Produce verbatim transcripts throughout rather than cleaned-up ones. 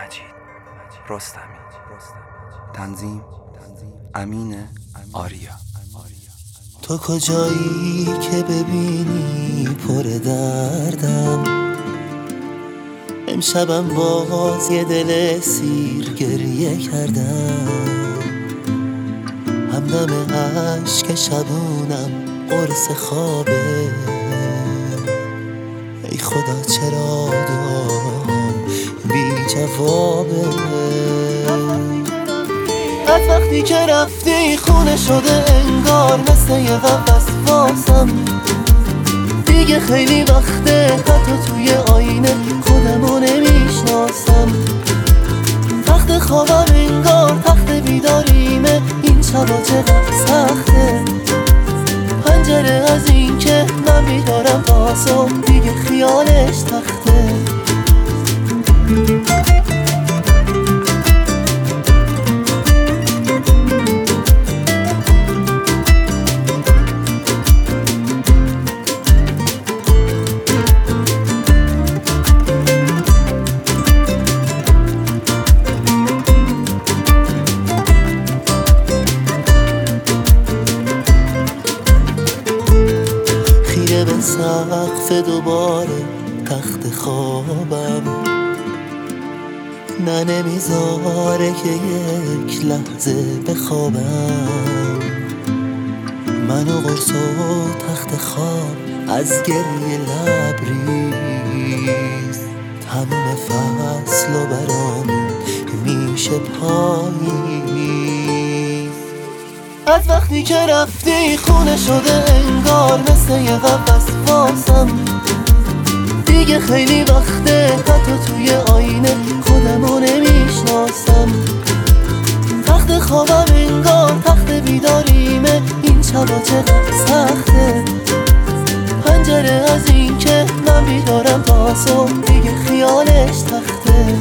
مجید رستمی. تنظیم امین آریا. تو کجایی که ببینی پر دردم، امشبم باز یه دل سیر گریه کردم، همدم عشق شبونم قرص خوابه. ای خدا چرا دعام بی جوابه؟ از وقتی که رفتی خونه شده انگار مثل یه قفس واسم، دیگه خیلی وقته حتی توی آینه خودمو نمیشناسم. تخت خوابم انگار تخت بیداریمه، این شبا چقدر سخته. پنجره از این که من بیدارم تا صبح دیگه خیالش تخته. به سقف دوباره تخت خوابم، نه نمیذاره که یک لحظه بخوابم. من و قرص و تخت خواب از گریه لبریز، تموم فصل و برامون میشه پاییز. از وقتی که رفتی خونه شده انگار مثل یه قفس واسم، دیگه خیلی وقته حتی توی آینه خودمو نمیشناسم. تخت خوابم انگار تخت بیداریمه، این شبا چقدر سخته. پنجره از این که من بیدارم تا صبح دیگه خیالش تخته.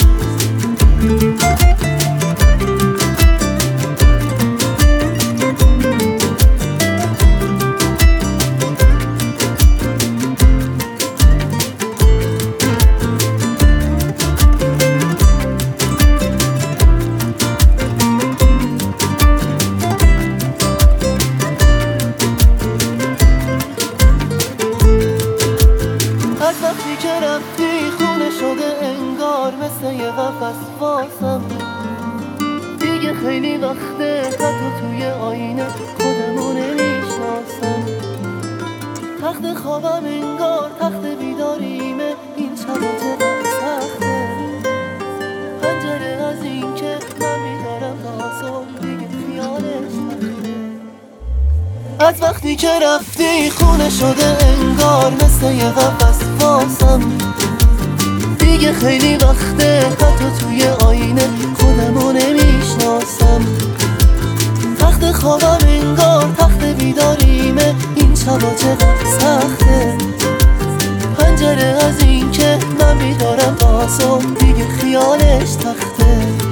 از وقتی که رفتی خونه شده انگار مثل یه قفس واسم، دیگه خیلی وقته حتی توی آینه خودمو نمیشناسم. تخت خوابم انگار تخت بیداریمه، این شبا چقدر سخته. پنجره از این که من بیدارم تا صبح دیگه خیالش تخته. از وقتی که رفتی خونه شده انگار مثل یه قفس واسم، دیگه خیلی وقته حتی توی آینه خودمو نمیشناسم. تخت خوابم انگار تخت بیداریمه، این شبا چقدر سخته. پنجره از این که من بیدارم تا صبح دیگه خیالش تخته.